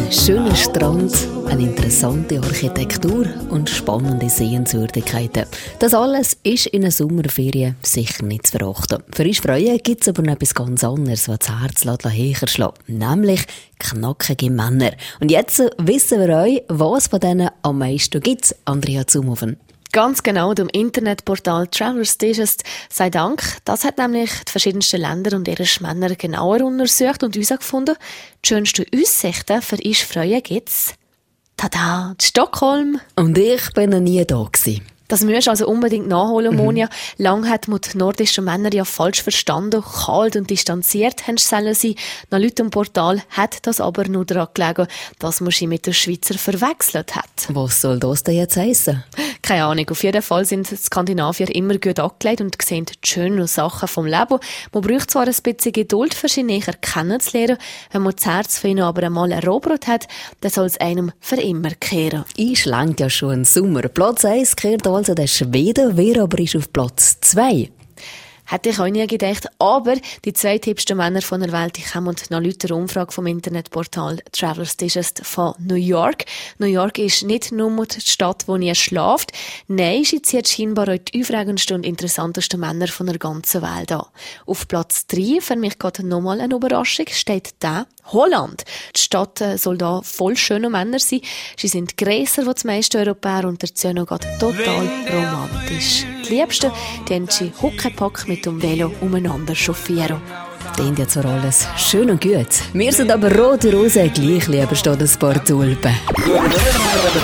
schöner Strand, eine interessante Architektur und spannende Sehenswürdigkeiten. Das alles ist in einer Sommerferien sicher nicht zu verachten. Für uns Freunde gibt es aber noch etwas ganz anderes, was das Herz höher schlägt, nämlich knackige Männer. Und jetzt wissen wir euch, was von denen am meisten gibt. Andrea Zumhofen. Ganz genau, dem Internetportal Travelers Digest sei Dank. Das hat nämlich die verschiedensten Länder und ihre Männer genauer untersucht und herausgefunden, die schönsten Aussichten für uns Freunde gibt's. Tada, Stockholm. Und ich bin noch nie da gewesen. Das musst du also unbedingt nachholen, Monja. Lang hat man die nordischen Männer ja falsch verstanden, kalt und distanziert haben sie. Nach laut dem Portal hat das aber nur daran gelegen, dass man sie mit den Schweizer verwechselt hat. Was soll das denn jetzt heissen? Keine Ahnung. Auf jeden Fall sind die Skandinavier immer gut angelegt und sehen die schönen Sachen vom Leben. Man braucht zwar ein bisschen Geduld, für sie näher kennenzulernen. Wenn man das Herz für ihn aber einmal erobert hat, dann soll es einem für immer kehren. Ich lenke ja schon im Sommer. Platz 1 kehrt also der Schwede, wer aber ist auf Platz 2? Hätte ich auch nie gedacht. Aber die zwei hübschesten Männer von der Welt, die kommen nach lauter Umfrage vom Internetportal Travelers Digest von New York. New York ist nicht nur die Stadt, wo ihr schlaft. Nein, sie zieht scheinbar auch die aufregendsten und interessantesten Männer von der ganzen Welt an. Auf Platz 3, für mich gerade nochmal eine Überraschung, steht der Holland. Die Stadt soll da voll schöne Männer sein. Sie sind grösser als die meisten Europäer und dazu noch total romantisch. Die Liebsten, die haben sie Huckepack mit dem Velo umeinander chauffieren. Klingt ja zwar alles schön und gut. Wir sind aber rote Rose, gleich lieber steht ein paar Tulpen.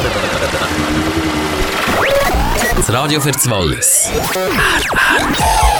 Das Radio für das Wallis.